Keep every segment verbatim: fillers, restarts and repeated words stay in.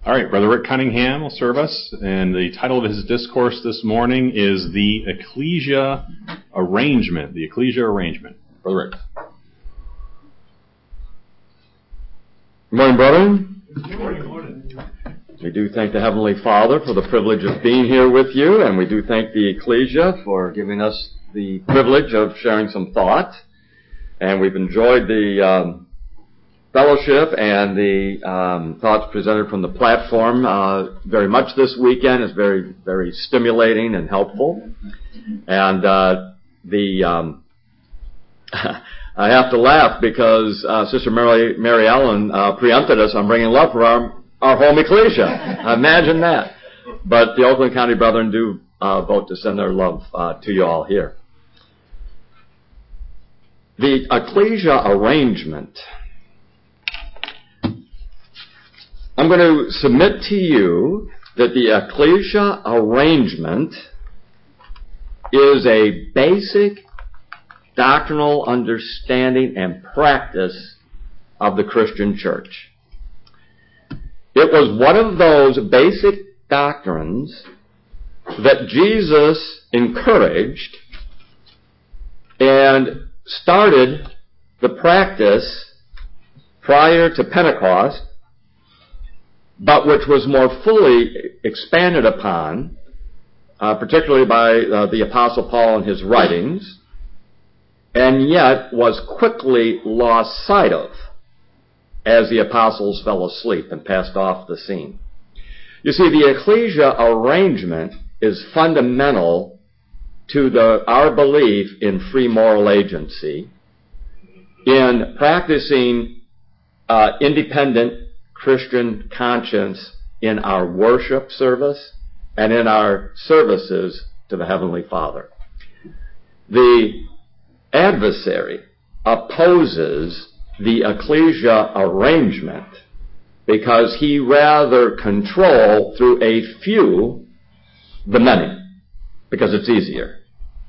All right, Brother Rick Cunningham will serve us, and the title of his discourse this morning is The Ecclesia Arrangement. The Ecclesia Arrangement. Brother Rick. Good morning, brethren. Good morning. Good morning. We do thank the Heavenly Father for the privilege of being here with you, and we do thank the Ecclesia for giving us the privilege of sharing some thought. And we've enjoyed the um, fellowship and the um, thoughts presented from the platform uh, very much this weekend. Is very, very stimulating and helpful. And uh, the um, I have to laugh because uh, Sister Mary, Mary Ellen uh, preempted us on bringing love for our, our home ecclesia. Imagine that. But the Oakland County Brethren do uh, vote to send their love uh, to you all here. The ecclesia arrangement. I'm going to submit to you that the ecclesia arrangement is a basic doctrinal understanding and practice of the Christian church. It was one of those basic doctrines that Jesus encouraged and started the practice prior to Pentecost, but which was more fully expanded upon, uh, particularly by uh, the Apostle Paul in his writings, and yet was quickly lost sight of as the apostles fell asleep and passed off the scene. You see, the ecclesia arrangement is fundamental to the, our belief in free moral agency, in practicing uh, independent Christian conscience in our worship service and in our services to the Heavenly Father. The adversary opposes the ecclesia arrangement because he rather control through a few the many, because it's easier.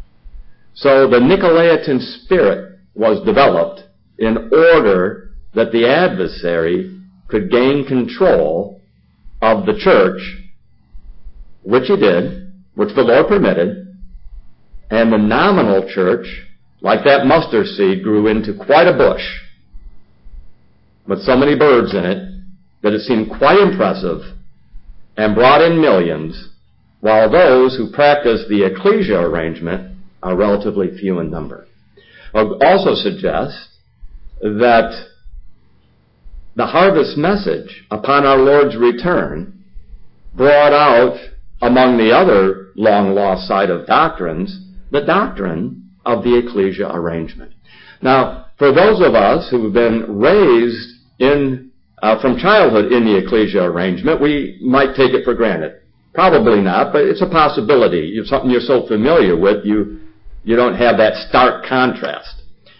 So the Nicolaitan spirit was developed in order that the adversary could gain control of the church, which he did, which the Lord permitted, and the nominal church, like that mustard seed, grew into quite a bush with so many birds in it that it seemed quite impressive and brought in millions, while those who practice the ecclesia arrangement are relatively few in number. I would also suggest that the harvest message upon our Lord's return brought out, among the other long-lost side of doctrines, the doctrine of the ecclesia arrangement. Now, for those of us who have been raised in uh, from childhood in the ecclesia arrangement, we might take it for granted. Probably not, but it's a possibility. It's something you're so familiar with, you you don't have that stark contrast.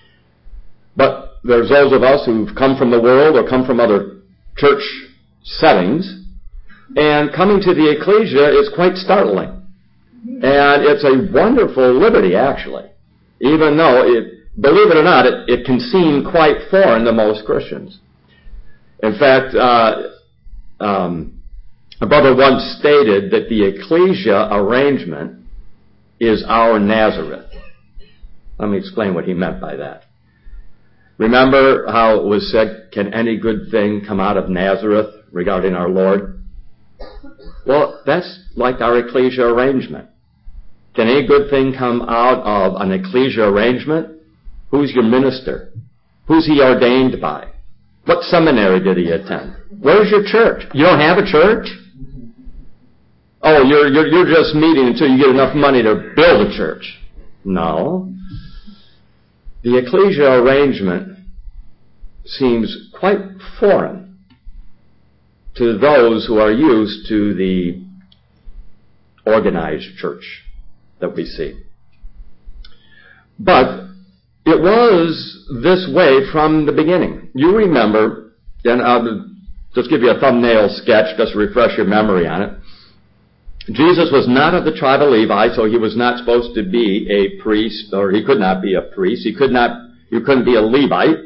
But there's those of us who've come from the world or come from other church settings, and coming to the ecclesia is quite startling. And it's a wonderful liberty, actually, even though, it, believe it or not, it, it can seem quite foreign to most Christians. In fact, uh, um, a brother once stated that the ecclesia arrangement is our Nazareth. Let me explain what he meant by that. Remember how it was said, can any good thing come out of Nazareth regarding our Lord? Well, that's like our ecclesia arrangement. Can any good thing come out of an ecclesia arrangement? Who's your minister? Who's he ordained by? What seminary did he attend? Where's your church? You don't have a church? Oh, you're, you're, you're just meeting until you get enough money to build a church. No. The ecclesia arrangement seems quite foreign to those who are used to the organized church that we see. But it was this way from the beginning. You remember, and I'll just give you a thumbnail sketch just to refresh your memory on it. Jesus was not of the tribe of Levi, so he was not supposed to be a priest, or he could not be a priest. He could not, you couldn't be a Levite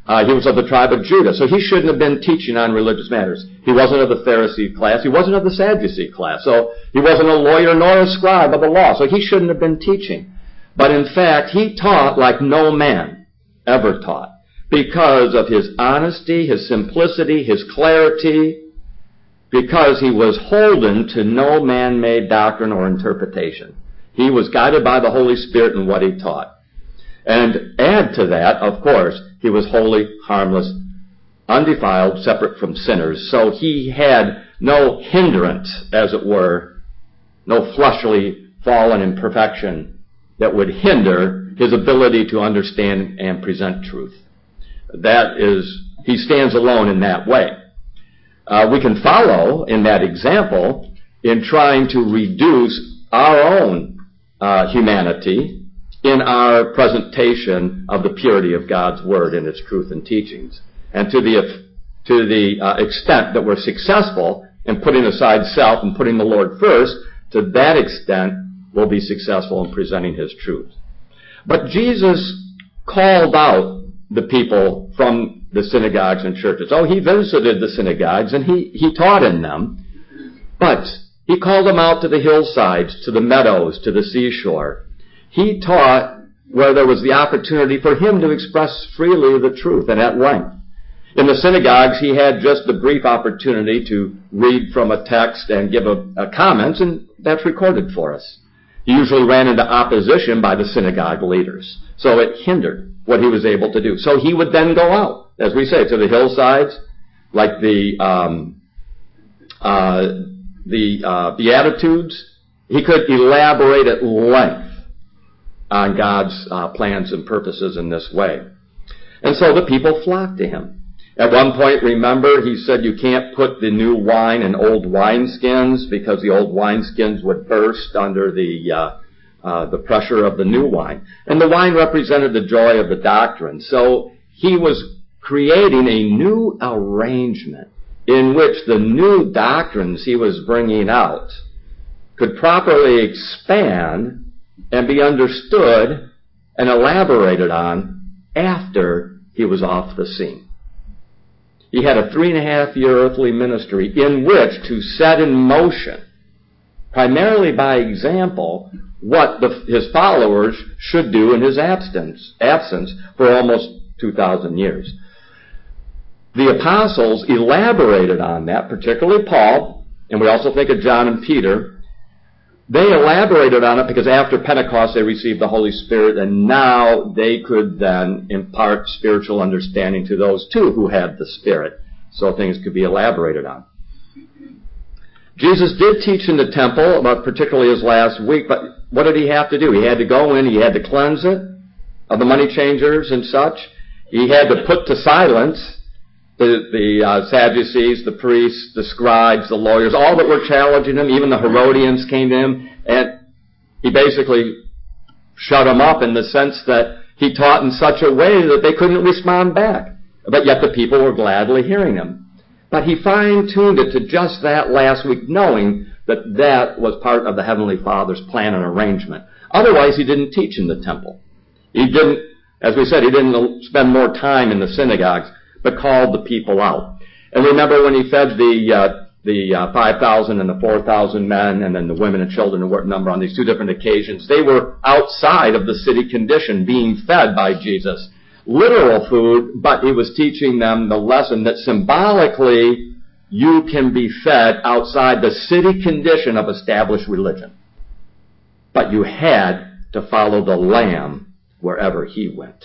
Uh, he was of the tribe of Judah, so he shouldn't have been teaching on religious matters. He wasn't of the Pharisee class. He wasn't of the Sadducee class. So he wasn't a lawyer nor a scribe of the law, so he shouldn't have been teaching. But in fact, he taught like no man ever taught because of his honesty, his simplicity, his clarity, because he was holden to no man-made doctrine or interpretation. He was guided by the Holy Spirit in what he taught. And add to that, of course, he was holy, harmless, undefiled, separate from sinners. So he had no hindrance, as it were, no fleshly fallen imperfection that would hinder his ability to understand and present truth. That is, he stands alone in that way. Uh, we can follow in that example in trying to reduce our own uh, humanity in our presentation of the purity of God's Word and its truth and teachings. And to the, to the uh, extent that we're successful in putting aside self and putting the Lord first, to that extent we'll be successful in presenting His truth. But Jesus called out the people from the synagogues and churches. Oh, He visited the synagogues and He, he taught in them, but He called them out to the hillsides, to the meadows, to the seashore. He taught where there was the opportunity for Him to express freely the truth and at length. In the synagogues, He had just the brief opportunity to read from a text and give a, a comments, and that's recorded for us. He usually ran into opposition by the synagogue leaders, so it hindered what He was able to do. So He would then go out, as we say, to the hillsides, like the um, uh, the uh, Beatitudes. He could elaborate at length on God's uh, plans and purposes in this way. And so the people flocked to Him. At one point, remember, He said you can't put the new wine in old wineskins because the old wineskins would burst under the uh, uh, the pressure of the new wine. And the wine represented the joy of the doctrine. So He was creating a new arrangement in which the new doctrines He was bringing out could properly expand and be understood and elaborated on after He was off the scene. He had a three and a half year earthly ministry in which to set in motion, primarily by example, what the, His followers should do in His absence, absence for almost two thousand years. The apostles elaborated on that, particularly Paul, and we also think of John and Peter. They elaborated on it because after Pentecost they received the Holy Spirit, and now they could then impart spiritual understanding to those too who had the Spirit, so things could be elaborated on. Jesus did teach in the temple, particularly His last week, but what did He have to do? He had to go in, He had to cleanse it of the money changers and such. He had to put to silence the, the uh, Sadducees, the priests, the scribes, the lawyers, all that were challenging Him. Even the Herodians came to Him, and He basically shut them up in the sense that He taught in such a way that they couldn't respond back. But yet the people were gladly hearing Him. But He fine-tuned it to just that last week, knowing that that was part of the Heavenly Father's plan and arrangement. Otherwise, He didn't teach in the temple. He didn't, as we said, He didn't spend more time in the synagogues, but called the people out. And remember when He fed the uh, the uh, five thousand and the four thousand men, and then the women and children who were number on these two different occasions, they were outside of the city condition, being fed by Jesus. Literal food, but He was teaching them the lesson that symbolically you can be fed outside the city condition of established religion. But you had to follow the Lamb wherever He went.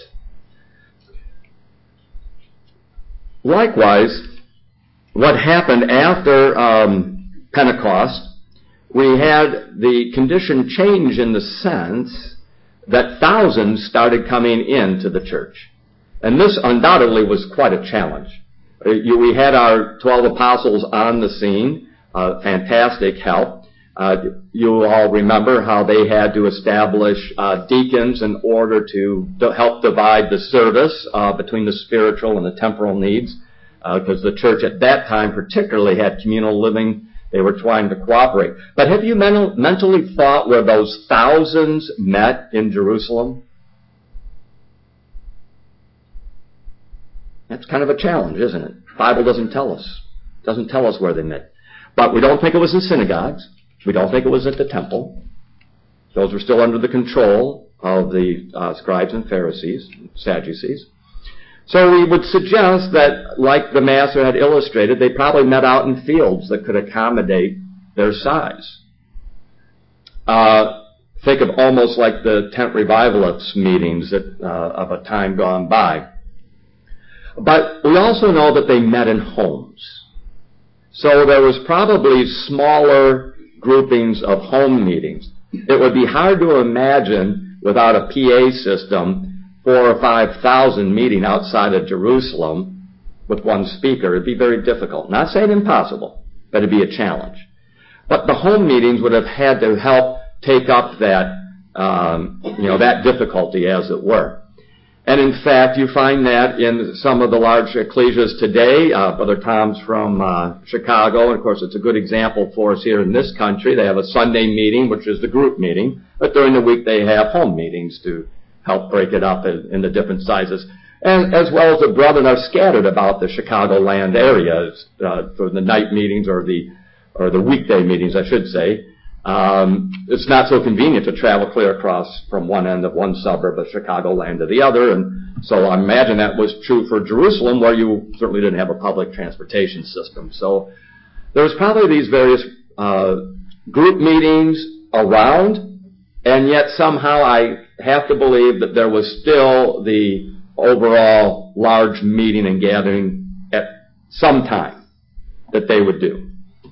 Likewise, what happened after um, Pentecost, we had the condition change in the sense that thousands started coming into the church. And this undoubtedly was quite a challenge. Uh, you, we had our twelve apostles on the scene, uh, fantastic help. Uh, you all remember how they had to establish uh, deacons in order to, to help divide the service uh, between the spiritual and the temporal needs, because uh, the church at that time particularly had communal living. They were trying to cooperate. But have you mental, mentally thought where those thousands met in Jerusalem? That's kind of a challenge, isn't it? The Bible doesn't tell us. Doesn't tell us where they met. But we don't think it was in synagogues. We don't think it was at the temple. Those were still under the control of the uh, scribes and Pharisees, Sadducees. So we would suggest that, like the Master had illustrated, they probably met out in fields that could accommodate their size. Uh, think of almost like the tent revivalists meetings that, uh, of a time gone by. But we also know that they met in homes. So there was probably smaller groupings of home meetings. It would be hard to imagine without a P A system four or five thousand meeting outside of Jerusalem with one speaker. It'd be very difficult. Not saying impossible, but it'd be a challenge. But the home meetings would have had to help take up that, um, you know, that difficulty, as it were. And in fact, you find that in some of the large ecclesias today. Uh, Brother Tom's from uh, Chicago, and of course it's a good example for us here in this country. They have a Sunday meeting, which is the group meeting, but during the week they have home meetings to help break it up in, in the different sizes. And as well as the brethren are scattered about the Chicagoland area uh, for the night meetings or the or the weekday meetings, I should say. Um, it's not so convenient to travel clear across from one end of one suburb of Chicagoland to the other, and so I imagine that was true for Jerusalem, where you certainly didn't have a public transportation system. So there was probably these various uh, group meetings around, and yet somehow I have to believe that there was still the overall large meeting and gathering at some time that they would do.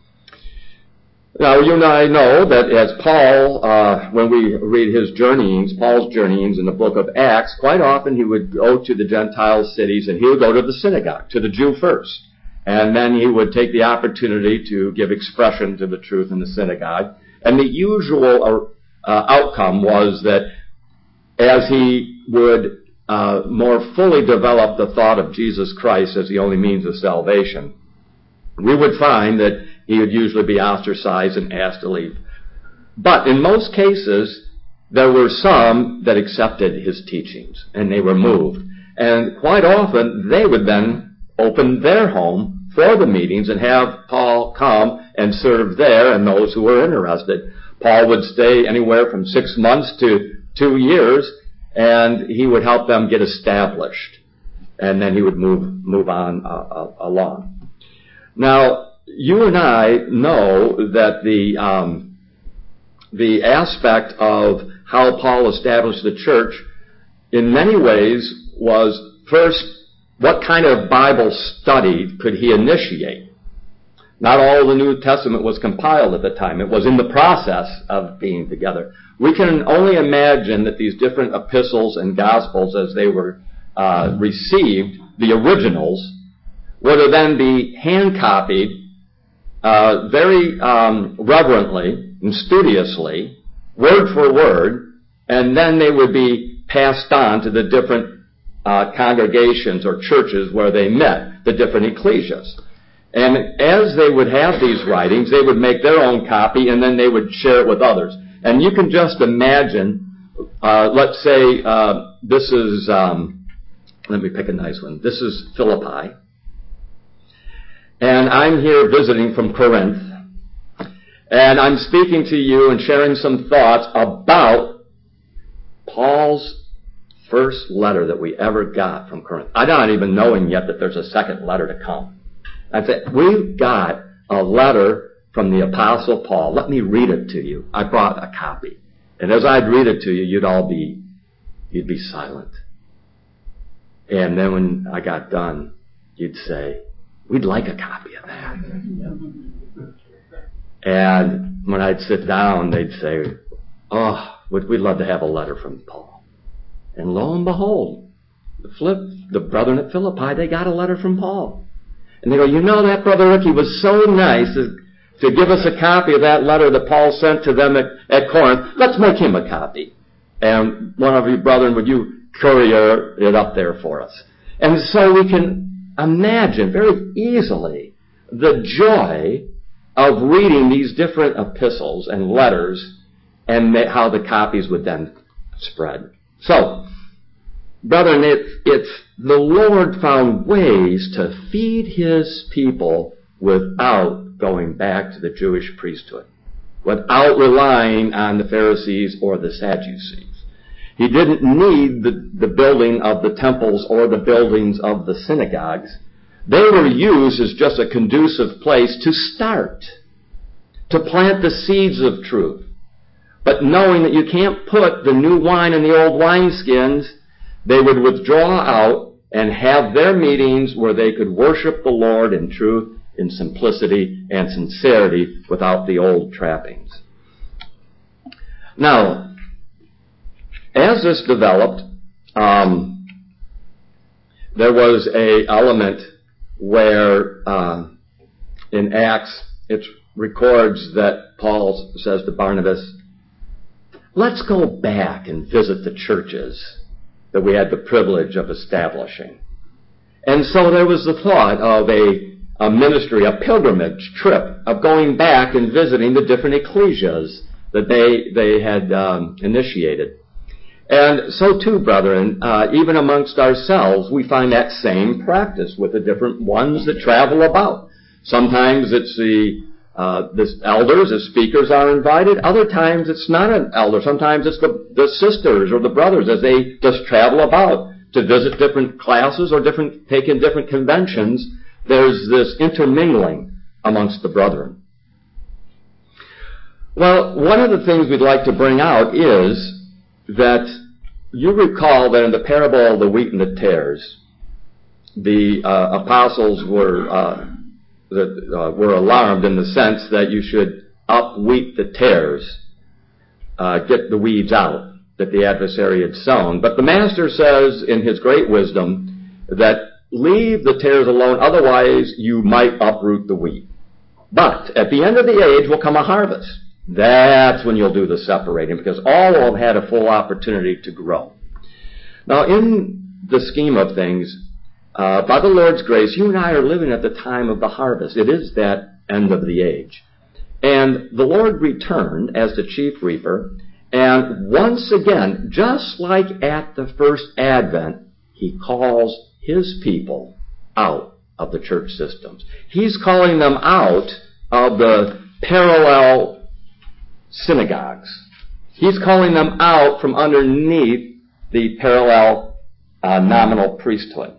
Now, you and I know that as Paul, uh, when we read his journeyings, Paul's journeyings in the book of Acts, quite often he would go to the Gentile cities and he would go to the synagogue, to the Jew first. And then he would take the opportunity to give expression to the truth in the synagogue. And the usual uh, outcome was that as he would uh, more fully develop the thought of Jesus Christ as the only means of salvation, we would find that he would usually be ostracized and asked to leave. But in most cases, there were some that accepted his teachings, and they were moved. And quite often, they would then open their home for the meetings and have Paul come and serve there and those who were interested. Paul would stay anywhere from six months to two years, and he would help them get established. And then he would move move on uh, uh, along. Now, you and I know that the um, the aspect of how Paul established the church in many ways was, first, what kind of Bible study could he initiate? Not all the New Testament was compiled at the time. It was in the process of being together. We can only imagine that these different epistles and gospels, as they were uh, received, the originals, were to then be hand-copied Uh, very um, reverently and studiously, word for word, and then they would be passed on to the different uh, congregations or churches where they met, the different ecclesias. And as they would have these writings, they would make their own copy, and then they would share it with others. And you can just imagine, uh, let's say uh, this is, um, let me pick a nice one. This is Philippi. And I'm here visiting from Corinth, and I'm speaking to you and sharing some thoughts about Paul's first letter that we ever got from Corinth. I'm not even knowing yet that there's a second letter to come. I said, we've got a letter from the Apostle Paul. Let me read it to you. I brought a copy. And as I'd read it to you, you'd all be, you'd be silent. And then when I got done, you'd say, we'd like a copy of that. And when I'd sit down, they'd say, oh, we'd love to have a letter from Paul. And lo and behold, the, flip, the brethren at Philippi, they got a letter from Paul. And they go, you know, that Brother Ricky was so nice to, to give us a copy of that letter that Paul sent to them at, at Corinth. Let's make him a copy. And one of you brethren, would you courier it up there for us? And so we can imagine very easily the joy of reading these different epistles and letters and how the copies would then spread. So, brethren, it, it's the Lord found ways to feed his people without going back to the Jewish priesthood, without relying on the Pharisees or the Sadducees. He didn't need the, the building of the temples or the buildings of the synagogues. They were used as just a conducive place to start, to plant the seeds of truth. But knowing that you can't put the new wine in the old wineskins, they would withdraw out and have their meetings where they could worship the Lord in truth, in simplicity, and sincerity without the old trappings. Now, as this developed, um, there was a element where uh, in Acts it records that Paul says to Barnabas, let's go back and visit the churches that we had the privilege of establishing. And so there was the thought of a, a ministry, a pilgrimage trip of going back and visiting the different ecclesias that they, they had um, initiated. And so too, brethren, uh, even amongst ourselves, we find that same practice with the different ones that travel about. Sometimes it's the uh, the elders, the speakers are invited. Other times it's not an elder. Sometimes it's the, the sisters or the brothers as they just travel about to visit different classes or different take in different conventions. There's this intermingling amongst the brethren. Well, one of the things we'd like to bring out is that you recall that in the parable of the wheat and the tares, the uh, apostles were uh, that, uh, were alarmed in the sense that you should upwheat the tares, uh, get the weeds out that the adversary had sown. But the master says in his great wisdom that leave the tares alone, otherwise you might uproot the wheat. But at the end of the age will come a harvest. That's when you'll do the separating, because all will have had a full opportunity to grow. Now, in the scheme of things, uh, by the Lord's grace, you and I are living at the time of the harvest. It is that end of the age. And the Lord returned as the chief reaper, and once again, just like at the first advent, he calls his people out of the church systems. He's calling them out of the parallel synagogues. He's calling them out from underneath the parallel uh, nominal priesthood.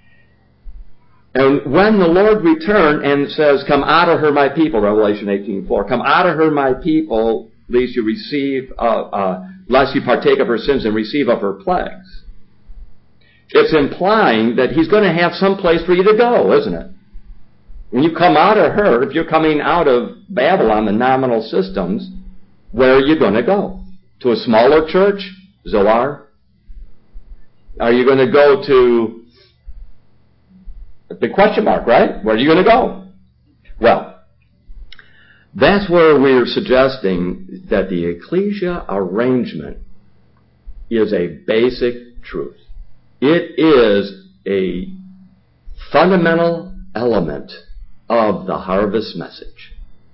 And when the Lord returned and says, come out of her, my people, Revelation eighteen four, come out of her, my people, lest you receive, uh, uh, lest you partake of her sins and receive of her plagues. It's implying that he's going to have some place for you to go, isn't it? When you come out of her, if you're coming out of Babylon, the nominal systems, where are you going to go? To a smaller church? Zoar? Are you going to go to a big question mark, right? Where are you going to go? Well, that's where we're suggesting that the ecclesia arrangement is a basic truth. It is a fundamental element of the harvest message.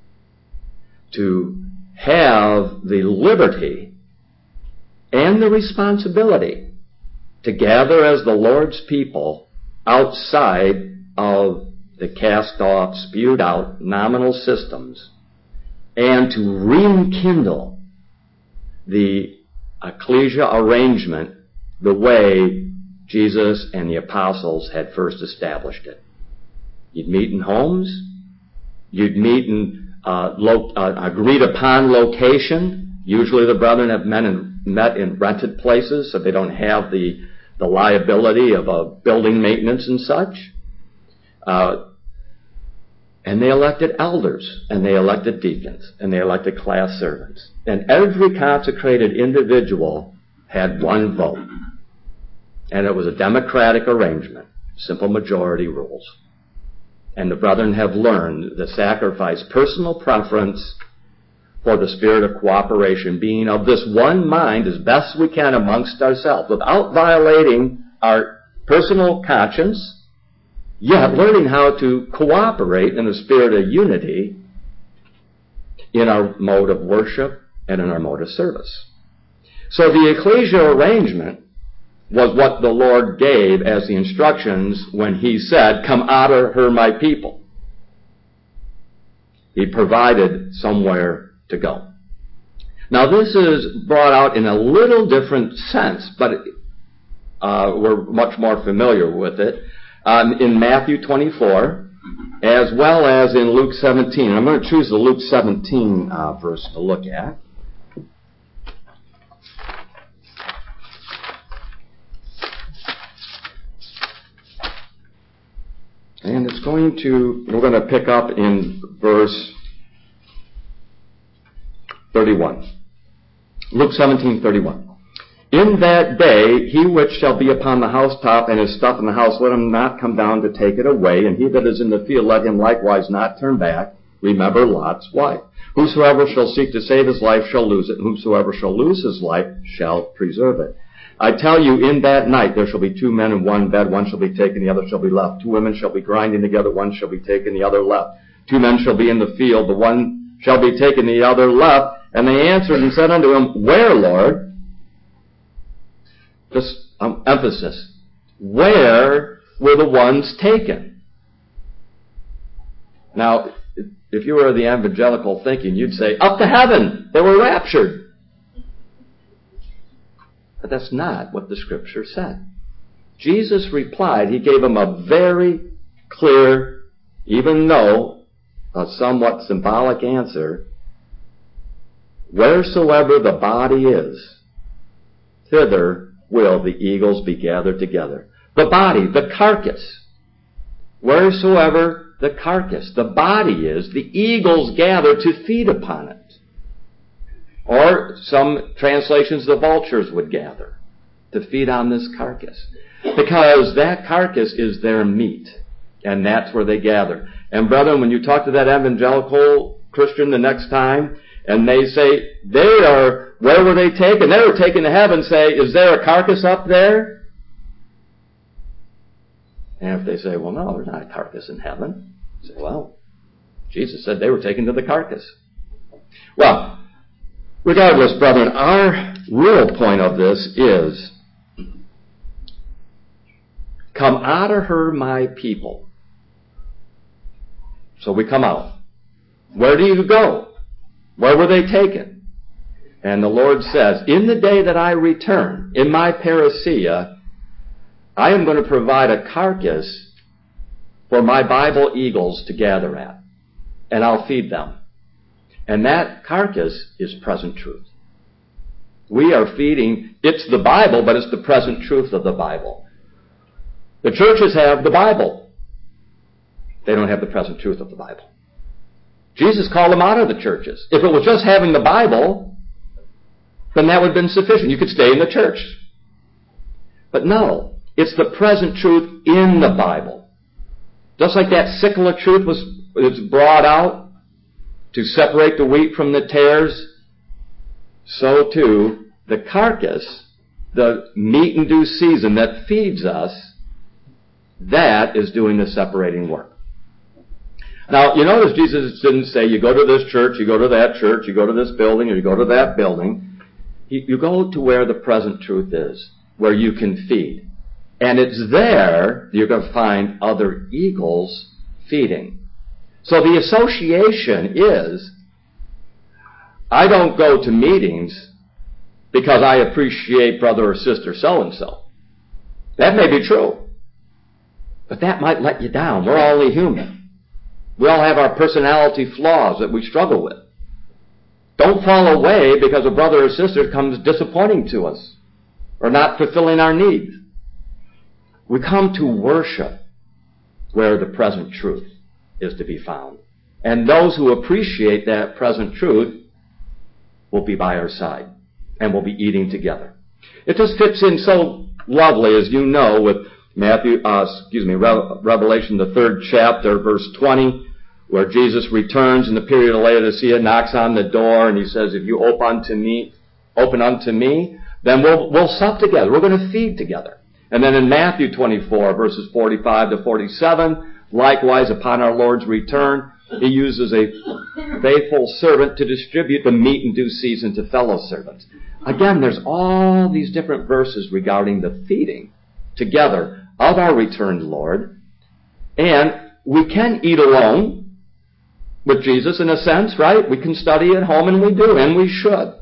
To have the liberty and the responsibility to gather as the Lord's people outside of the cast-off, spewed-out nominal systems, and to rekindle the ecclesia arrangement the way Jesus and the apostles had first established it. You'd meet in homes. You'd meet in uh, lo- uh, agreed-upon location. Usually the brethren have met in, met in rented places, so they don't have the, the liability of uh, building maintenance and such. Uh, and they elected elders, and they elected deacons, and they elected class servants. And every consecrated individual had one vote. And it was a democratic arrangement, simple majority rules. And the brethren have learned to sacrifice personal preference for the spirit of cooperation, being of this one mind as best we can amongst ourselves, without violating our personal conscience, yet learning how to cooperate in a spirit of unity in our mode of worship and in our mode of service. So the ecclesial arrangement was what the Lord gave as the instructions when he said, come out of her, my people. He provided somewhere to go. Now this is brought out in a little different sense, but uh, we're much more familiar with it um, in Matthew twenty-four, as well as in Luke seventeen. I'm going to choose the Luke seventeen uh, verse to look at. And it's going to, we're going to pick up in verse thirty-one. Luke seventeen, thirty-one. In that day, he which shall be upon the housetop and his stuff in the house, let him not come down to take it away. And he that is in the field, let him likewise not turn back. Remember Lot's wife. Whosoever shall seek to save his life shall lose it, and whosoever shall lose his life shall preserve it. I tell you, in that night there shall be two men in one bed, one shall be taken, the other shall be left. Two women shall be grinding together, one shall be taken, the other left. Two men shall be in the field, the one shall be taken, the other left. And they answered and said unto him, Where, Lord? Just um, emphasis. Where were the ones taken? Now, if you were the evangelical thinking, you'd say, up to heaven. They were raptured. But that's not what the Scripture said. Jesus replied, he gave them a very clear, even though a somewhat symbolic answer. Wheresoever the body is, thither will the eagles be gathered together. The body, the carcass. Wheresoever the carcass, the body is, the eagles gather to feed upon it. Or some translations, the vultures would gather to feed on this carcass. Because that carcass is their meat. And that's where they gather. And brethren, when you talk to that evangelical Christian the next time, and they say, they are, where were they taken? They were taken to heaven. Say, is there a carcass up there? And if they say, well, no, there's not a carcass in heaven. Say, well, Jesus said they were taken to the carcass. Well, regardless, brethren, our real point of this is, come out of her, my people. So we come out. Where do you go? Where were they taken? And the Lord says, in the day that I return, in my parousia, I am going to provide a carcass for my Bible eagles to gather at. And I'll feed them. And that carcass is present truth. We are feeding, it's the Bible, but it's the present truth of the Bible. The churches have the Bible. They don't have the present truth of the Bible. Jesus called them out of the churches. If it was just having the Bible, then that would have been sufficient. You could stay in the church. But no, it's the present truth in the Bible. Just like that sickle of truth was, was brought out to separate the wheat from the tares, so too the carcass, the meat in due season that feeds us, that is doing the separating work. Now, you notice Jesus didn't say, you go to this church, you go to that church, you go to this building, or you go to that building. You go to where the present truth is, where you can feed. And it's there you're going to find other eagles feeding. So the association is, I don't go to meetings because I appreciate brother or sister so-and-so. That may be true. But that might let you down. We're all human. We all have our personality flaws that we struggle with. Don't fall away because a brother or sister comes disappointing to us or not fulfilling our needs. We come to worship where the present truth is to be found. And those who appreciate that present truth will be by our side and will be eating together. It just fits in so lovely, as you know, with Matthew, uh, excuse me, Revelation, the third chapter, verse twenty, where Jesus returns in the period of Laodicea, knocks on the door, and he says, if you open unto me, open unto me, then we'll, we'll sup together. We're going to feed together. And then in Matthew twenty-four, verses forty-five to forty-seven, likewise, upon our Lord's return, he uses a faithful servant to distribute the meat in due season to fellow servants. Again, there's all these different verses regarding the feeding together of our returned Lord. And we can eat alone with Jesus in a sense, right? We can study at home, and we do, and we should.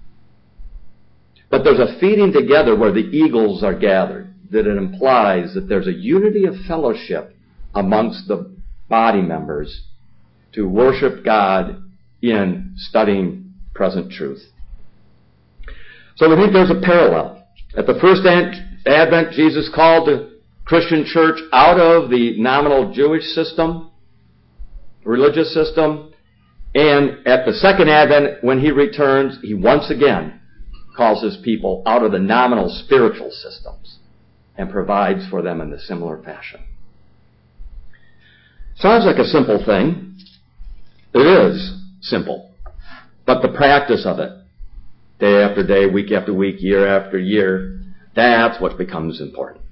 But there's a feeding together where the eagles are gathered, that it implies that there's a unity of fellowship amongst the body members to worship God in studying present truth. So we think there's a parallel. At the first advent, Jesus called the Christian church out of the nominal Jewish system, religious system, and at the second advent, when he returns, he once again calls his people out of the nominal spiritual systems and provides for them in a similar fashion. Sounds like a simple thing. It is simple. But the practice of it, day after day, week after week, year after year, that's what becomes important.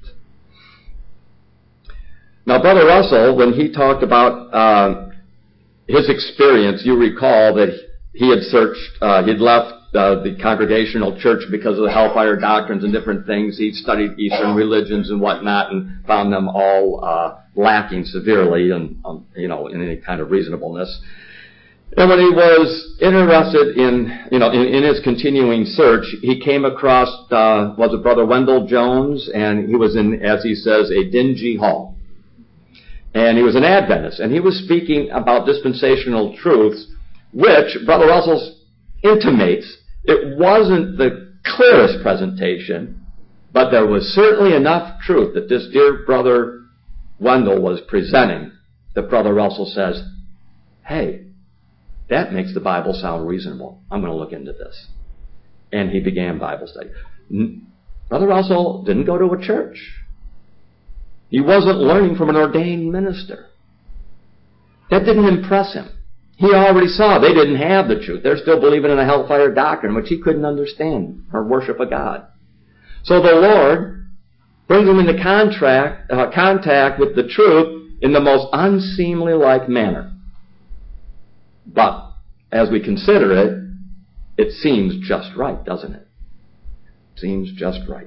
Now, Brother Russell, when he talked about uh, his experience, you recall that he had searched, uh, he'd left uh, the Congregational Church because of the hellfire doctrines and different things. He'd studied Eastern religions and whatnot and found them all uh, lacking severely and, um, you know, in any kind of reasonableness. And when he was interested in, you know, in, in his continuing search, he came across, uh, was it Brother Wendell Jones, and he was in, as he says, a dingy hall. And he was an Adventist, and he was speaking about dispensational truths, which Brother Russell intimates it wasn't the clearest presentation, but there was certainly enough truth that this dear Brother Wendell was presenting that Brother Russell says, hey, that makes the Bible sound reasonable. I'm going to look into this. And he began Bible study. Brother Russell didn't go to a church. He wasn't learning from an ordained minister. That didn't impress him. He already saw they didn't have the truth. They're still believing in a hellfire doctrine, which he couldn't understand or worship a God. So the Lord brings him into contract, uh, contact with the truth in the most unseemly-like manner. But as we consider it, it seems just right, doesn't it? It seems just right.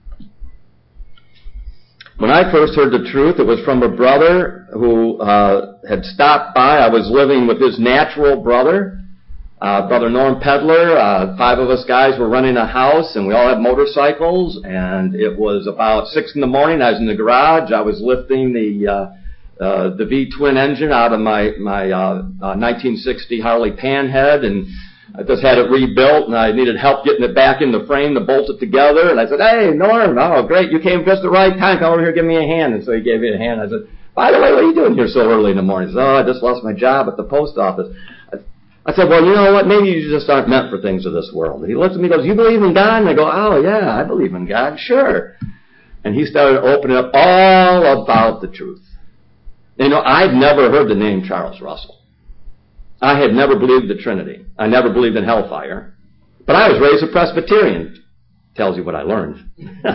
When I first heard the truth, it was from a brother who uh, had stopped by. I was living with his natural brother, uh, Brother Norm Pedler. Uh, five of us guys were running a house, and we all had motorcycles. And it was about six in the morning. I was in the garage. I was lifting the uh, uh, the V-twin engine out of my my uh, uh, nineteen sixty Harley Panhead, and I just had it rebuilt, and I needed help getting it back in the frame to bolt it together. And I said, hey, Norm, oh, great, you came just the right time. Come over here, give me a hand. And so he gave me a hand. I said, by the way, what are you doing here so early in the morning? He said, oh, I just lost my job at the post office. I, I said, well, you know what? Maybe you just aren't meant for things of this world. And he looks at me and goes, you believe in God? And I go, oh, yeah, I believe in God, sure. And he started opening up all about the truth. You know, I'd never heard the name Charles Russell. I had never believed the Trinity. I never believed in hellfire. But I was raised a Presbyterian. Tells you what I learned.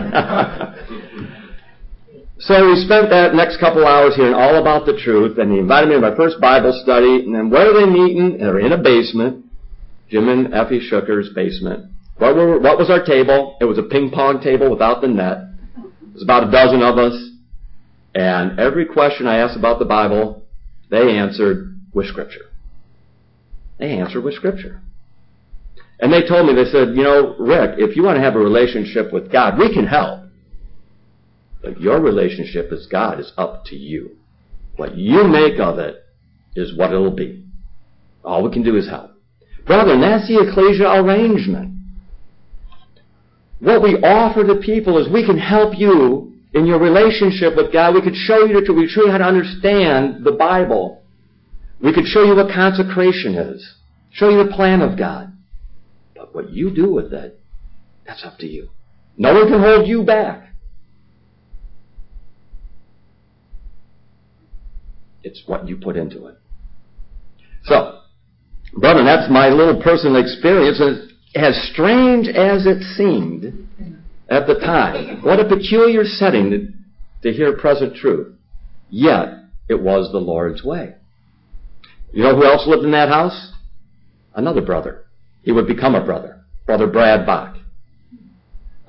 So we spent that next couple hours hearing all about the truth, and he invited me to my first Bible study. And then where are they meeting? They're in a basement, Jim and Effie Shooker's basement. What, were, what was our table? It was a ping pong table without the net. It was about a dozen of us. And every question I asked about the Bible, they answered with Scripture. They answered with Scripture. And they told me, they said, you know, Rick, if you want to have a relationship with God, we can help. But your relationship with God is up to you. What you make of it is what it'll be. All we can do is help. Brother, and that's the ecclesia arrangement. What we offer to people is we can help you in your relationship with God. We could show you the truth. We could show you how to understand the Bible. We could show you what consecration is. Show you the plan of God. But what you do with it, that's up to you. No one can hold you back. It's what you put into it. So, brother, that's my little personal experience. And as strange as it seemed at the time, what a peculiar setting to, to hear present truth. Yet, it was the Lord's way. You know who else lived in that house? Another brother. He would become a brother. Brother Brad Bach.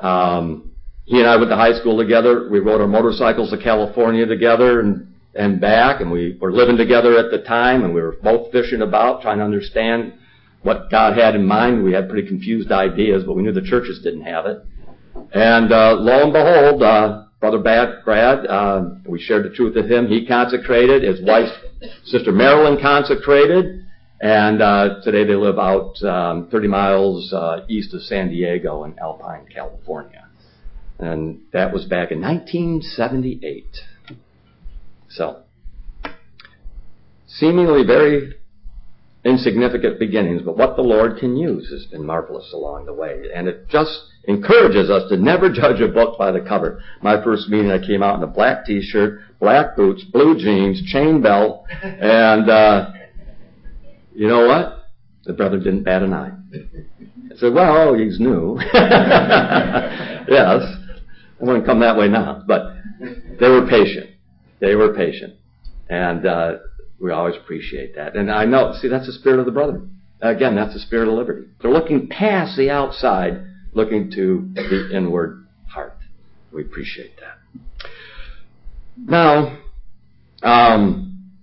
Um, he and I went to high school together. We rode our motorcycles to California together and, and back, and we were living together at the time, and we were both fishing about, trying to understand what God had in mind. We had pretty confused ideas, but we knew the churches didn't have it. And uh, lo and behold, uh, Brother Brad, Brad uh, we shared the truth with him. He consecrated. His wife, Sister Marilyn, consecrated. And uh, today they live out um, thirty miles uh, east of San Diego in Alpine, California. And that was back in nineteen seventy-eight. So, seemingly very insignificant beginnings, but what the Lord can use has been marvelous along the way. And it just encourages us to never judge a book by the cover. My first meeting, I came out in a black t-shirt, black boots, blue jeans, chain belt, and uh, you know what? The brother didn't bat an eye. I said, well, he's new. Yes, I wouldn't come that way now, but they were patient. They were patient. And uh, we always appreciate that. And I know, see, that's the spirit of the brethren. Again, that's the spirit of liberty. They're looking past the outside, looking to the inward heart. We appreciate that. Now, um,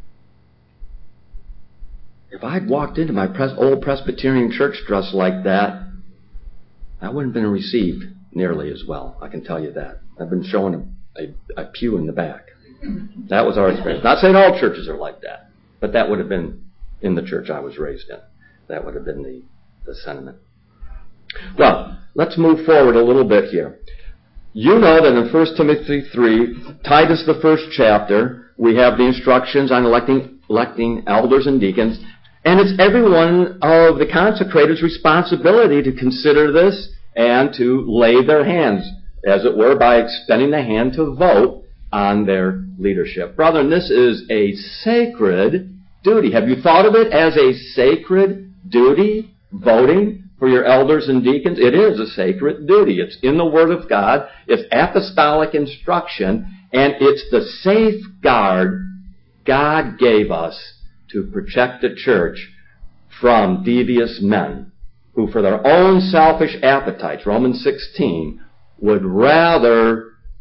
if I'd walked into my pres- old Presbyterian church dressed like that, I wouldn't have been received nearly as well. I can tell you that. I've been showing a, a, a pew in the back. That was our experience. Not saying all churches are like that, but that would have been in the church I was raised in. That would have been the, the sentiment. Well, let's move forward a little bit here. You know that in First Timothy three, Titus the first chapter, we have the instructions on electing, electing elders and deacons, and it's every one of the consecrators' responsibility to consider this and to lay their hands, as it were, by extending the hand to vote on their leadership. Brethren, this is a sacred duty. Have you thought of it as a sacred duty, voting for your elders and deacons? It is a sacred duty. It's in the Word of God. It's apostolic instruction, and it's the safeguard God gave us to protect the church from devious men who, for their own selfish appetites, Romans sixteen, would rather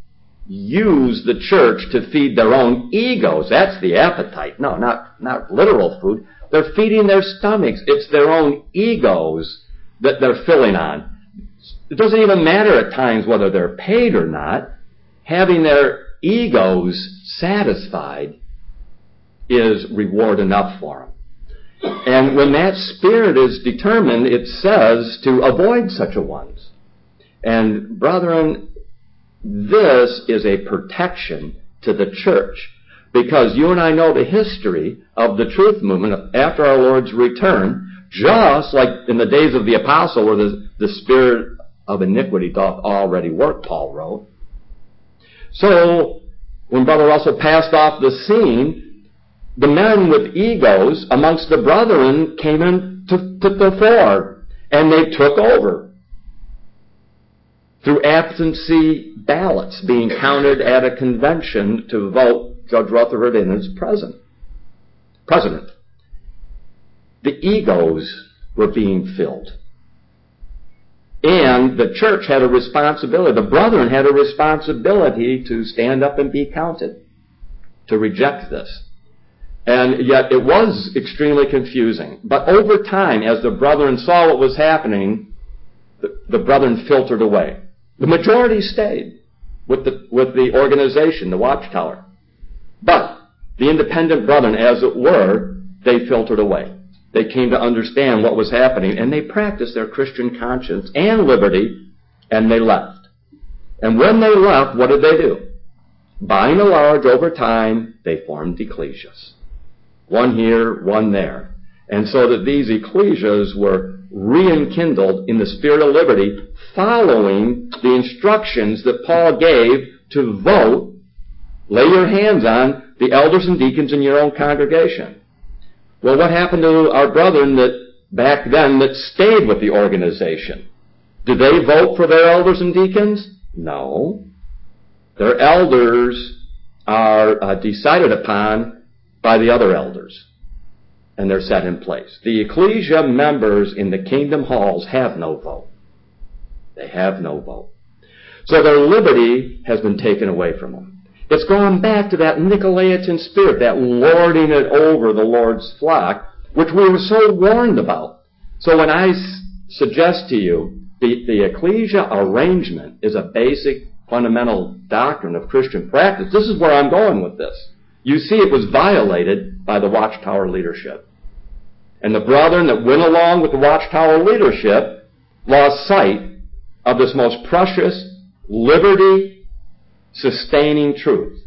use the church to feed their own egos. That's the appetite. No, not, not literal food. They're feeding their stomachs. It's their own egos that they're filling on. It doesn't even matter at times whether they're paid or not. Having their egos satisfied is reward enough for them. And when that spirit is determined, it says to avoid such a ones. And brethren, this is a protection to the church, because you and I know the history of the truth movement after our Lord's return, just like in the days of the apostle where the, the spirit of iniquity doth already work, Paul wrote. So, when Brother Russell passed off the scene, the men with egos amongst the brethren came in to, to the fore, and they took over through absentee ballots being counted at a convention to vote Judge Rutherford in as president. President. The egos were being filled. And the church had a responsibility, the brethren had a responsibility to stand up and be counted, to reject this. And yet it was extremely confusing. But over time, as the brethren saw what was happening, the, the brethren filtered away. The majority stayed with the, with the organization, the Watchtower. But the independent brethren, as it were, they filtered away. They came to understand what was happening, and they practiced their Christian conscience and liberty, and they left. And when they left, what did they do? By and large, over time, they formed ecclesias. One here, one there. And so that these ecclesias were re-enkindled in the spirit of liberty, following the instructions that Paul gave to vote, lay your hands on the elders and deacons in your own congregation. Well, what happened to our brethren that back then that stayed with the organization? Did they vote for their elders and deacons? No. Their elders are uh, decided upon by the other elders, and they're set in place. The ecclesia members in the kingdom halls have no vote. They have no vote. So their liberty has been taken away from them. It's gone back to that Nicolaitan spirit, that lording it over the Lord's flock, which we were so warned about. So when I s- suggest to you the, the ecclesia arrangement is a basic fundamental doctrine of Christian practice, this is where I'm going with this. You see, it was violated by the Watchtower leadership. And the brethren that went along with the Watchtower leadership lost sight of this most precious, liberty-sustaining truth.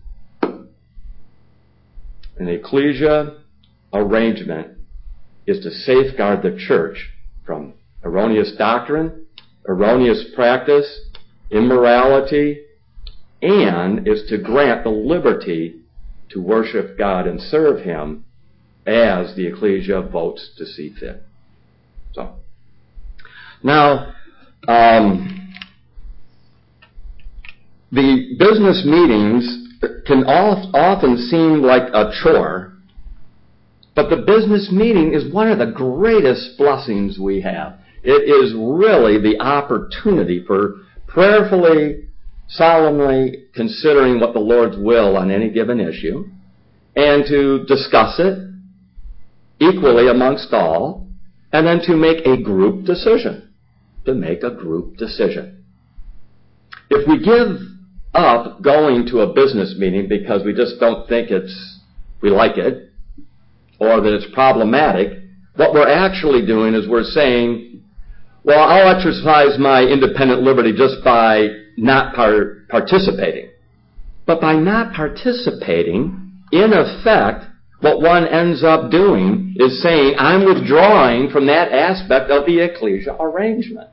And the ecclesia arrangement is to safeguard the church from erroneous doctrine, erroneous practice, immorality, and is to grant the liberty to worship God and serve Him as the ecclesia votes to see fit. So, now, um, the business meetings can often seem like a chore, but the business meeting is one of the greatest blessings we have. It is really the opportunity for prayerfully, solemnly considering what the Lord's will on any given issue, and to discuss it equally amongst all, and then to make a group decision. To make a group decision. If we give up going to a business meeting because we just don't think it's, we like it, or that it's problematic, what we're actually doing is we're saying, well, I'll exercise my independent liberty just by not par- participating. But by not participating, in effect, what one ends up doing is saying, I'm withdrawing from that aspect of the ecclesia arrangement.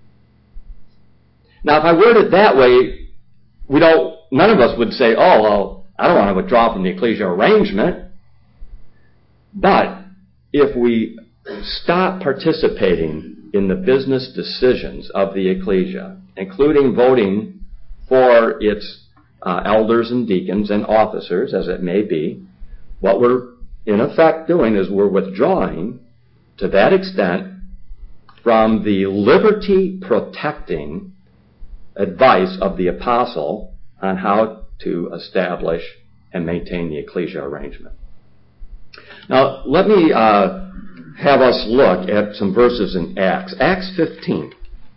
Now, if I word it that way, we don't, none of us would say, oh, well, I don't want to withdraw from the ecclesia arrangement. But if we stop participating in the business decisions of the ecclesia, including voting for its uh, elders and deacons and officers, as it may be, what we're in effect doing is we're withdrawing to that extent from the liberty-protecting advice of the apostle on how to establish and maintain the ecclesia arrangement. Now, let me uh, have us look at some verses in Acts. Acts fifteen.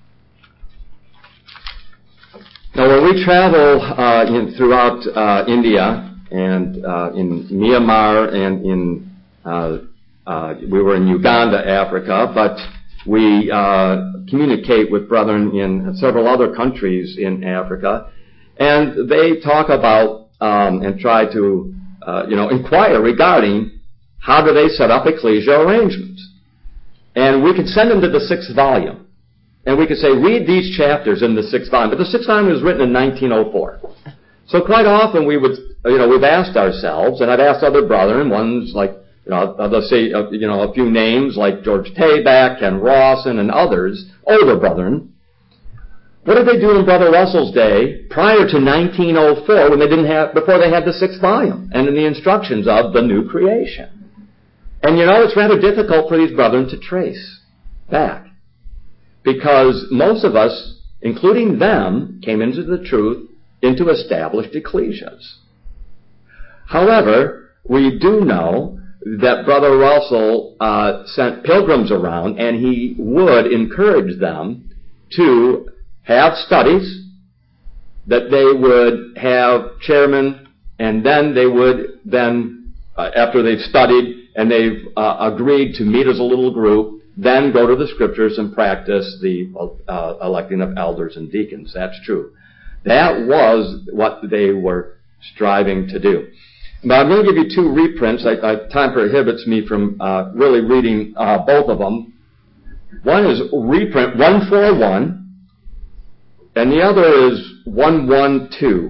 Now, when we travel uh, in, throughout uh, India and uh, in Myanmar and in, uh, uh, we were in Uganda, Africa, but we uh, communicate with brethren in several other countries in Africa, and they talk about um, and try to, uh, you know, inquire regarding how do they set up ecclesia arrangements. And we could send them to the sixth volume. And we could say, read these chapters in the sixth volume. But the sixth volume was written in nineteen oh four. So quite often we would, you know, we've asked ourselves, and I've asked other brethren, ones like, you know, let's say, uh, you know, a few names like George Tabak, Ken Rawson, and others, older brethren. What did they do in Brother Russell's day prior to nineteen oh four when they didn't have, before they had the sixth volume and in the instructions of the new creation? And you know, it's rather difficult for these brethren to trace back. Because most of us, including them, came into the truth into established ecclesias. However, we do know that Brother Russell uh, sent pilgrims around, and he would encourage them to have studies, that they would have chairmen, and then they would then, uh, after they've studied and they've uh, agreed to meet as a little group, then go to the scriptures and practice the uh, electing of elders and deacons. That's true. That was what they were striving to do. But I'm going to give you two reprints. I, I, time prohibits me from uh, really reading uh, both of them. One is reprint one forty-one, and the other is one twelve.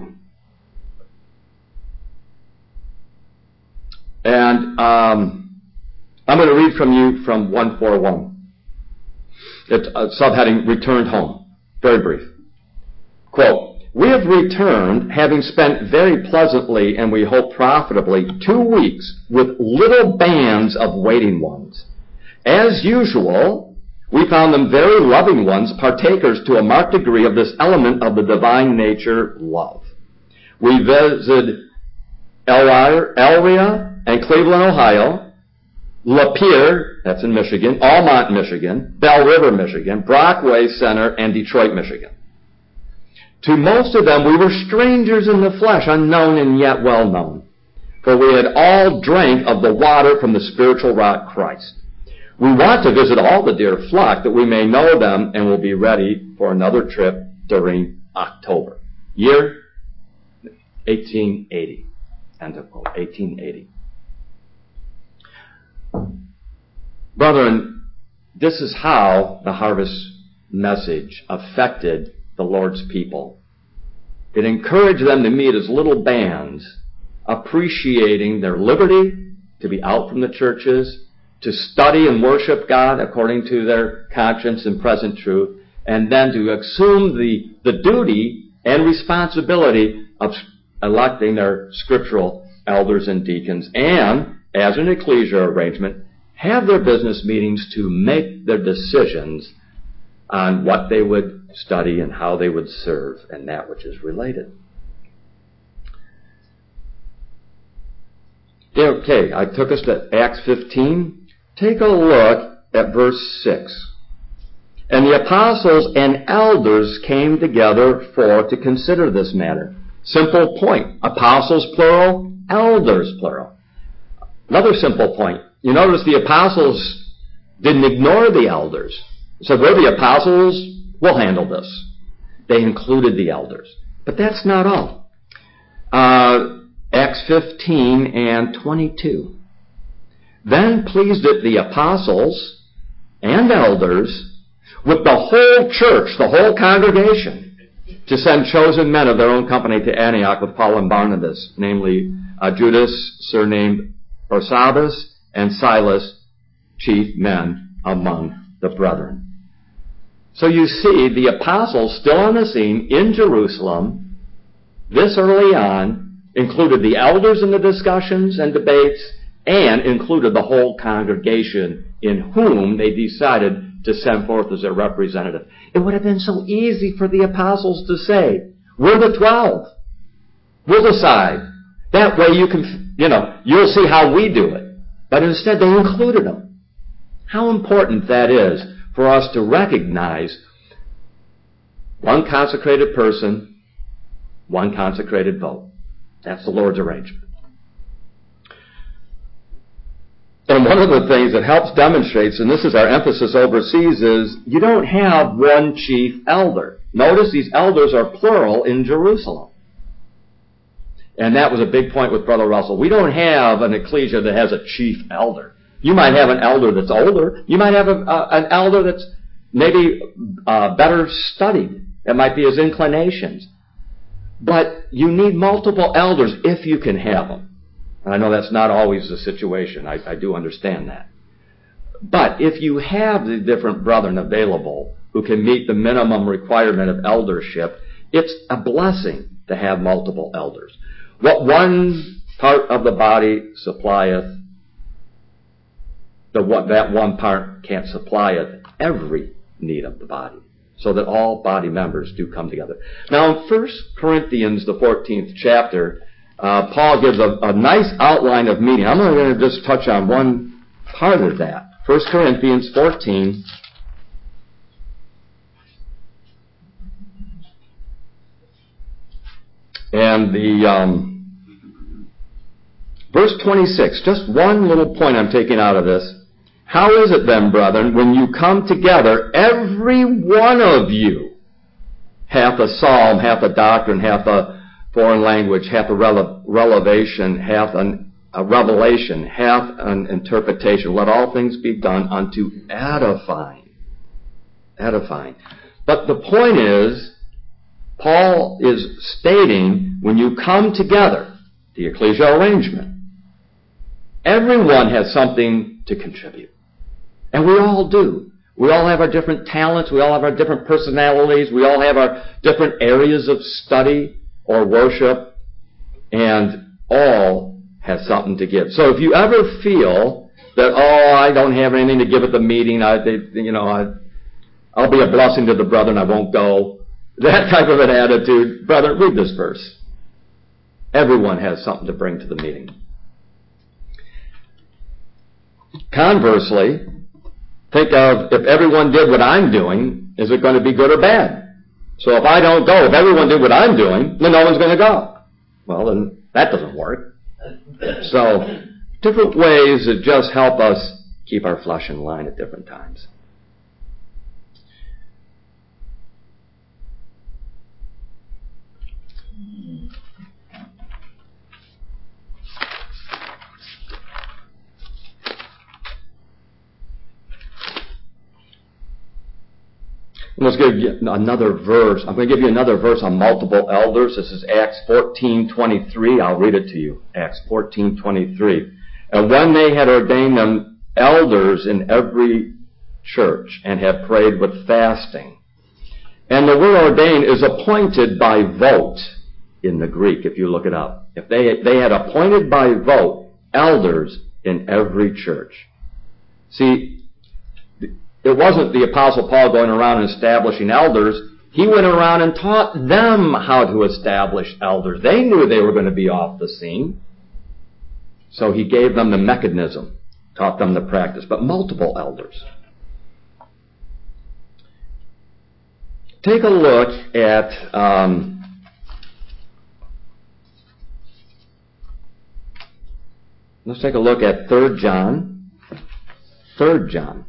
And um, I'm going to read from you from one forty-one. It's uh, subheading, Returned Home. Very brief. Quote, we have returned, having spent very pleasantly and we hope profitably two weeks with little bands of waiting ones. As usual, We found them very loving ones, partakers to a marked degree of this element of the divine nature, love. We visited Elria and Cleveland, Ohio, Lapeer, that's in Michigan, Almont, Michigan, Bell River, Michigan, Brockway Center, and Detroit, Michigan. To most of them, we were strangers in the flesh, unknown and yet well known, for we had all drank of the water from the spiritual rock Christ. We want to visit all the dear flock that we may know them and will be ready for another trip during October. Year eighteen eighty. End of quote. eighteen eighty. Brethren, this is how the harvest message affected the Lord's people. It encouraged them to meet as little bands, appreciating their liberty to be out from the churches, to study and worship God according to their conscience and present truth, and then to assume the, the duty and responsibility of electing their scriptural elders and deacons, and, as an ecclesial arrangement, have their business meetings to make their decisions on what they would study and how they would serve and that which is related. Okay, I took us to Acts fifteen. Take a look at verse six. And the apostles and elders came together for to consider this matter. Simple point. Apostles plural, elders plural. Another simple point. You notice the apostles didn't ignore the elders. They said, we're the apostles, we'll handle this. They included the elders. But that's not all. Uh, Acts fifteen and twenty-two. Then pleased it the apostles and elders with the whole church, the whole congregation, to send chosen men of their own company to Antioch with Paul and Barnabas, namely uh, Judas, surnamed Barsabbas, and Silas, chief men among the brethren. So you see the apostles still on the scene in Jerusalem, this early on, included the elders in the discussions and debates, and included the whole congregation in whom they decided to send forth as their representative. It would have been so easy for the apostles to say, we're the twelve. We'll decide. That way you can, you know, you'll see how we do it. But instead they included them. How important that is for us to recognize one consecrated person, one consecrated vote. That's the Lord's arrangement. And one of the things that helps demonstrates, and this is our emphasis overseas, is you don't have one chief elder. Notice these elders are plural in Jerusalem. And that was a big point with Brother Russell. We don't have an ecclesia that has a chief elder. You might have an elder that's older. You might have a, a, an elder that's maybe uh, better studied. It might be his inclinations. But you need multiple elders if you can have them. And I know that's not always the situation. I, I do understand that. But if you have the different brethren available who can meet the minimum requirement of eldership, it's a blessing to have multiple elders. What one part of the body supplieth, the what that one part can't supplieth every need of the body, so that all body members do come together. Now in First Corinthians, the fourteenth chapter, uh, Paul gives a, a nice outline of meeting. I'm only going to just touch on one part of that. First Corinthians fourteen. And the um, verse twenty-six, just one little point I'm taking out of this. How is it then, brethren, when you come together, every one of you hath a psalm, hath a doctrine, hath a foreign language, hath a rele- revelation, hath an, a revelation, hath an interpretation. Let all things be done unto edifying. Edifying. But the point is, Paul is stating, when you come together, the ecclesial arrangement, everyone has something to contribute. And we all do. We all have our different talents. We all have our different personalities. We all have our different areas of study or worship. And all have something to give. So if you ever feel that, oh, I don't have anything to give at the meeting. I, they, you know, I, I'll be a blessing to the brethren. I won't go. That type of an attitude. Brother, read this verse. Everyone has something to bring to the meeting. Conversely, think of if everyone did what I'm doing, is it going to be good or bad? So if I don't go, if everyone did what I'm doing, then no one's going to go. Well, then that doesn't work. So different ways that just help us keep our flesh in line at different times. Let's give you another verse. I'm going to give you another verse on multiple elders. This is Acts fourteen twenty-three. I'll read it to you. Acts fourteen twenty-three. And when they had ordained them elders in every church and had prayed with fasting. And the word ordained is appointed by vote in the Greek, if you look it up. If they, they had appointed by vote elders in every church. See, it wasn't the Apostle Paul going around and establishing elders. He went around and taught them how to establish elders. They knew they were going to be off the scene. So he gave them the mechanism, taught them the practice, but multiple elders. Take a look at um, let's take a look at Third John. Third John.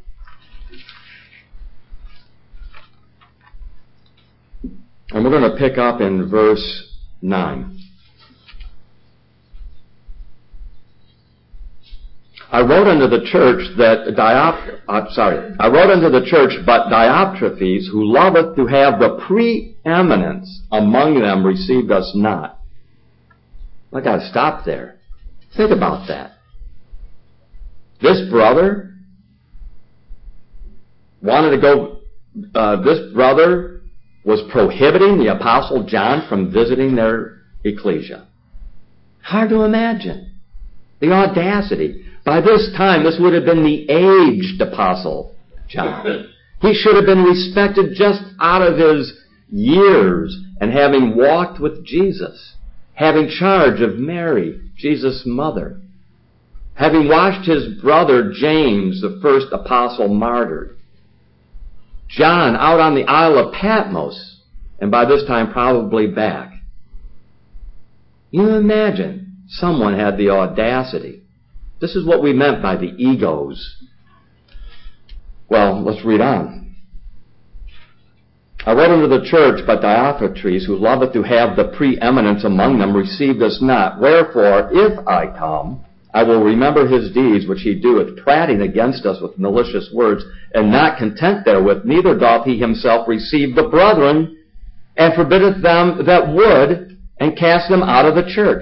And we're going to pick up in verse nine. I wrote unto the church that Diop, uh, sorry, I wrote unto the church, but Diotrephes, who loveth to have the preeminence among them, received us not. I got to stop there. Think about that. This brother wanted to go. Uh, this brother was prohibiting the Apostle John from visiting their ecclesia. Hard to imagine. The audacity. By this time, this would have been the aged Apostle John. He should have been respected just out of his years and having walked with Jesus, having charge of Mary, Jesus' mother, having watched his brother James, the first apostle, martyred. John out on the Isle of Patmos, and by this time probably back. You imagine someone had the audacity. This is what we meant by the egos. Well, let's read on. I wrote unto the church, but Diotrephes, who loveth to have the preeminence among them, received us not. Wherefore, if I come, I will remember his deeds which he doeth, prating against us with malicious words, and not content therewith, neither doth he himself receive the brethren, and forbiddeth them that would, and cast them out of the church.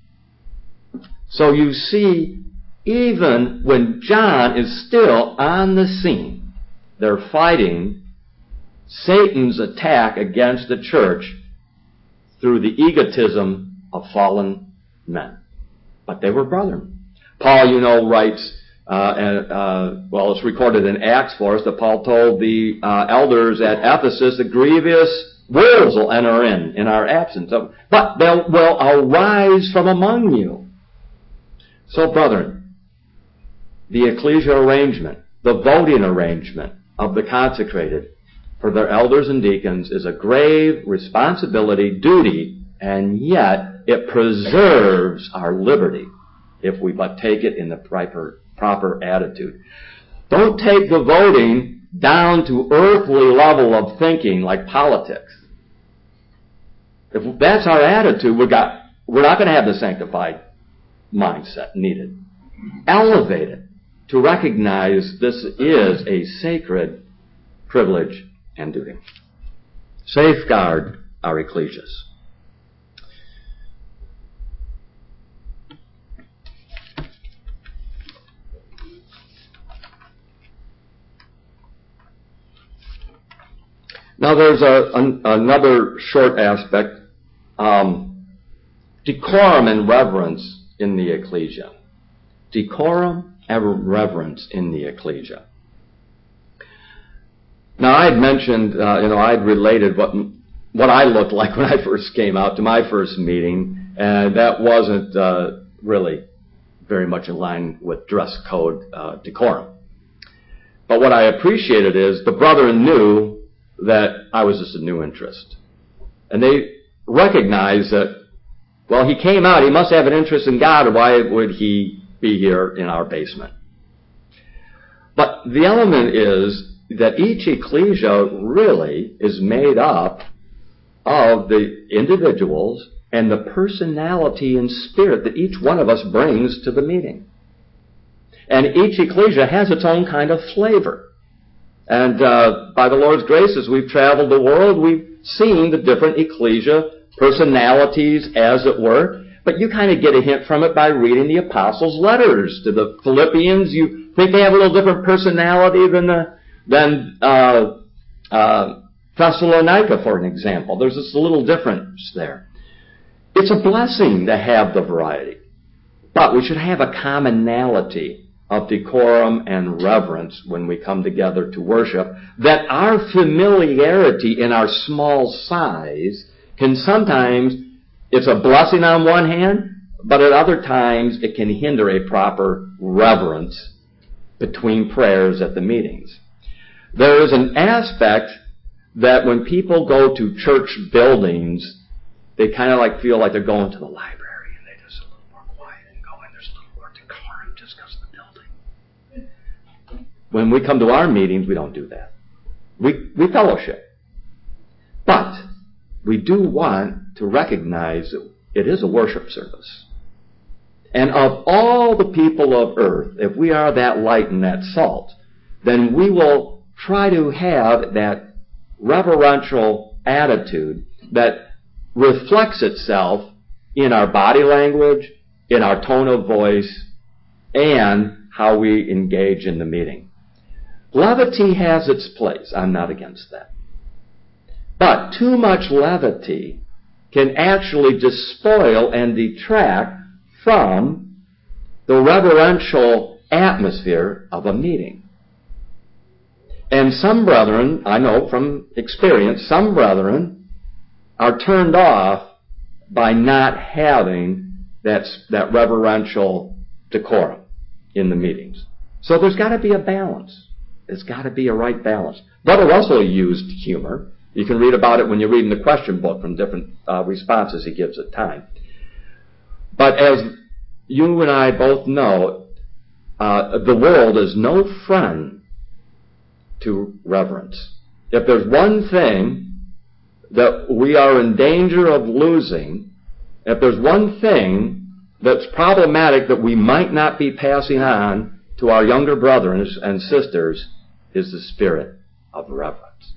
So you see, even when John is still on the scene, they're fighting Satan's attack against the church through the egotism of fallen men. But they were brethren. Paul, you know, writes, uh, and, uh, well, it's recorded in Acts for us that Paul told the uh, elders at Ephesus, the grievous wolves will enter in in our absence. But they will arise from among you. So, brethren, the ecclesia arrangement, the voting arrangement of the consecrated for their elders and deacons is a grave responsibility, duty, and yet it preserves our liberty if we but take it in the proper, proper attitude. Don't take the voting down to earthly level of thinking like politics. If that's our attitude, we got, we're not going to have the sanctified mindset needed. Elevate it to recognize this is a sacred privilege and duty. Safeguard our ecclesias. Now there's a, an, another short aspect, um, decorum and reverence in the ecclesia. Decorum reverence in the ecclesia. Now, I had mentioned, uh, you know, I had related what what I looked like when I first came out to my first meeting, and that wasn't uh, really very much in line with dress code uh, decorum. But what I appreciated is the brethren knew that I was just a new interest. And they recognized that, well, he came out, he must have an interest in God, or why would he be here in our basement? But the element is that each ecclesia really is made up of the individuals and the personality and spirit that each one of us brings to the meeting. And each ecclesia has its own kind of flavor. And uh, by the Lord's grace, as we've traveled the world, we've seen the different ecclesia personalities, as it were. But you kind of get a hint from it by reading the apostles' letters to the Philippians. You think they have a little different personality than the, than uh, uh, Thessalonica, for an example. There's just a little difference there. It's a blessing to have the variety. But we should have a commonality of decorum and reverence when we come together to worship, that our familiarity in our small size can sometimes, it's a blessing on one hand, but at other times it can hinder a proper reverence between prayers at the meetings. There is an aspect that when people go to church buildings, they kind of like feel like they're going to the library. When we come to our meetings, we don't do that. We, we fellowship. But we do want to recognize that it is a worship service. And of all the people of earth, if we are that light and that salt, then we will try to have that reverential attitude that reflects itself in our body language, in our tone of voice, and how we engage in the meeting. Levity has its place. I'm not against that. But too much levity can actually despoil and detract from the reverential atmosphere of a meeting. And some brethren, I know from experience, some brethren are turned off by not having that, that reverential decorum in the meetings. So there's got to be a balance. It's got to be a right balance. Brother Russell used humor. You can read about it when you're reading the question book from different uh, responses he gives at time. But as you and I both know, uh, the world is no friend to reverence. If there's one thing that we are in danger of losing, if there's one thing that's problematic that we might not be passing on to our younger brothers and sisters, is the spirit of reverence.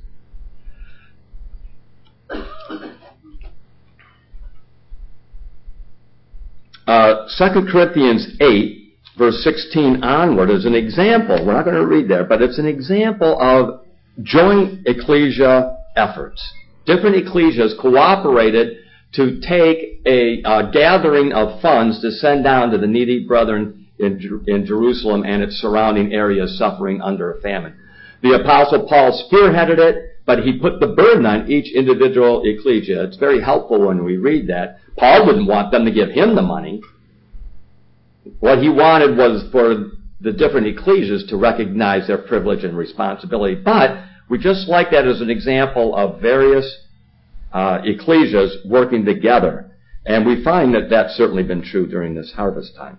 Uh, Second Corinthians eight, verse sixteen onward is an example. We're not going to read there, but it's an example of joint ecclesia efforts. Different ecclesias cooperated to take a uh, gathering of funds to send down to the needy brethren in, in Jerusalem and its surrounding areas suffering under a famine. The Apostle Paul spearheaded it, but he put the burden on each individual ecclesia. It's very helpful when we read that. Paul didn't want them to give him the money. What he wanted was for the different ecclesias to recognize their privilege and responsibility. But we just like that as an example of various uh, ecclesias working together. And we find that that's certainly been true during this harvest time.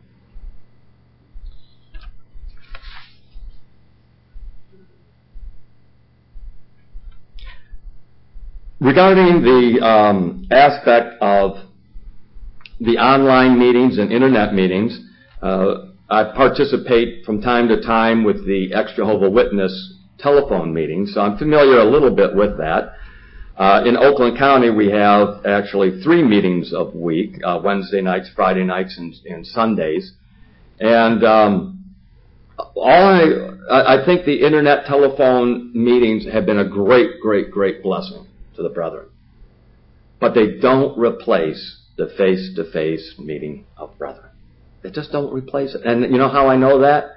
Regarding the um, aspect of the online meetings and internet meetings, uh, I participate from time to time with the ex-Jehovah Witness telephone meetings, so I'm familiar a little bit with that. Uh, in Oakland County, we have actually three meetings a week, uh, Wednesday nights, Friday nights, and, and Sundays. And um, all I, I think the internet telephone meetings have been a great, great, great blessing to the brethren. But they don't replace the face-to-face meeting of brethren. They just don't replace it. And you know how I know that?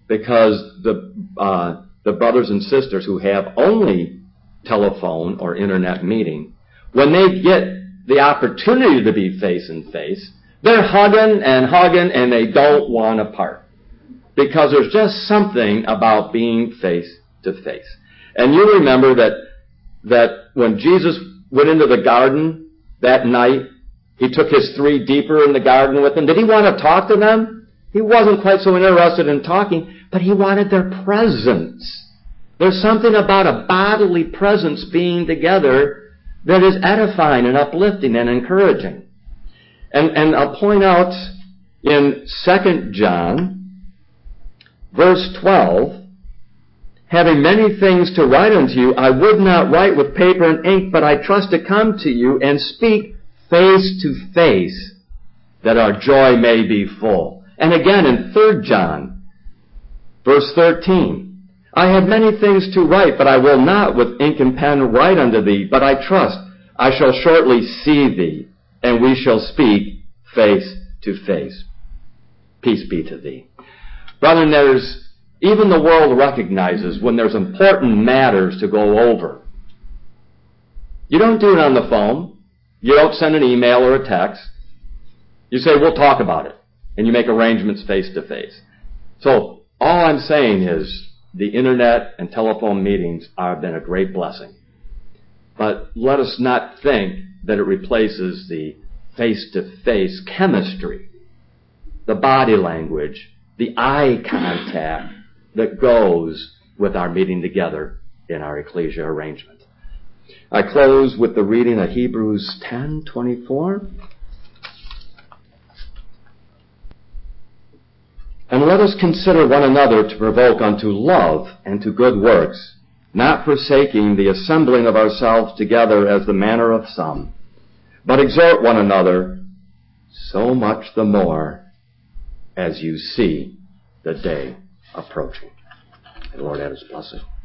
because the uh, the brothers and sisters who have only telephone or internet meeting, when they get the opportunity to be face and face, they're hugging and hugging and they don't want to part. Because there's just something about being face to face. And you remember that that when Jesus went into the garden that night, he took his three deeper in the garden with him. Did he want to talk to them? He wasn't quite so interested in talking, but he wanted their presence. There's something about a bodily presence being together that is edifying and uplifting and encouraging. And, and I'll point out in Second John, verse twelve, having many things to write unto you, I would not write with paper and ink, but I trust to come to you and speak face to face, that our joy may be full. And again in Third John, verse thirteen, I have many things to write, but I will not with ink and pen write unto thee, but I trust I shall shortly see thee, and we shall speak face to face. Peace be to thee. Brethren, there's even the world recognizes when there's important matters to go over. You don't do it on the phone. You don't send an email or a text. You say, we'll talk about it. And you make arrangements face to face. So all I'm saying is the internet and telephone meetings have been a great blessing. But let us not think that it replaces the face-to-face chemistry, the body language, the eye contact that goes with our meeting together in our ecclesia arrangement. I close with the reading of Hebrews ten twenty-four. And let us consider one another to provoke unto love and to good works, not forsaking the assembling of ourselves together as the manner of some, but exhort one another, so much the more as you see the day approaching. The Lord add his blessing.